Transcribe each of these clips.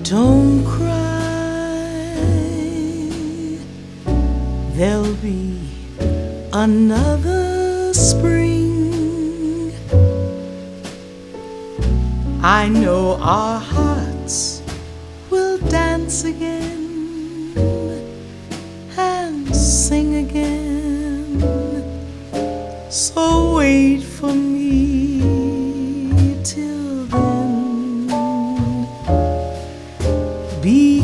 Don't cry, there'll be another spring. I know our hearts will dance again and sing again. So wait for me till then. Be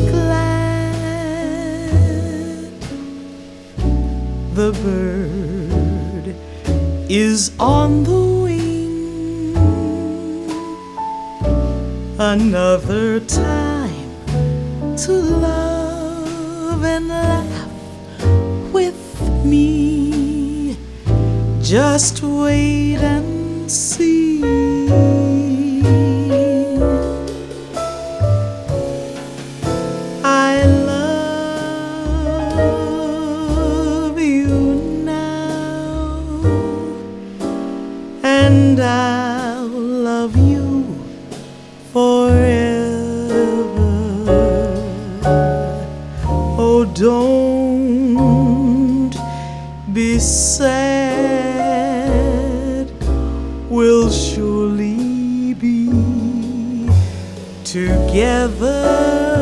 glad the bird is on the wing. Another time to love and laugh with me. Just wait and see. I love you now, and I'll love you forever. Oh, don't be sad, we'll surely be together.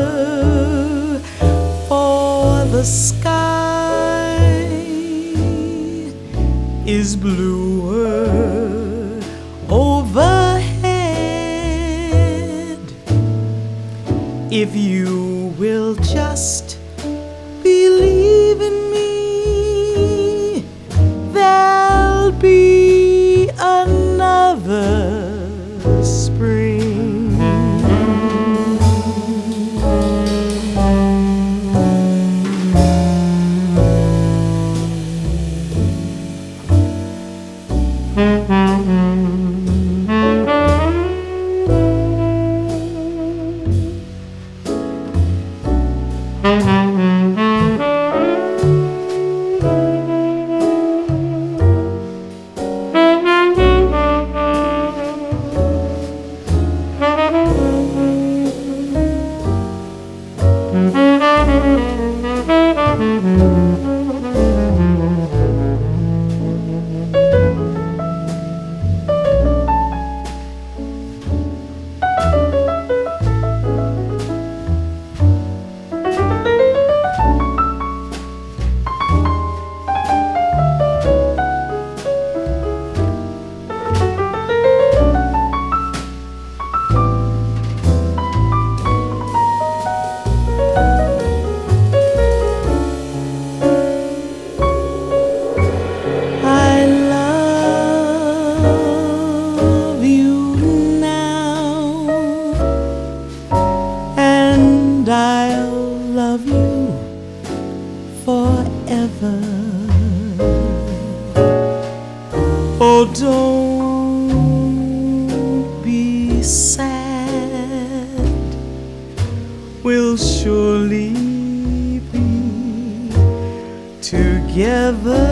For the sky is bluer overhead. If you will just believe in me, there'll be another spring. And I'll love you forever. Oh, don't be sad, we'll surely be together.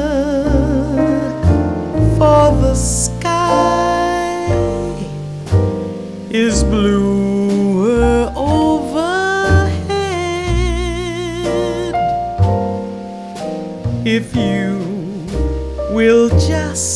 For the sky is bluer overhead. If you will just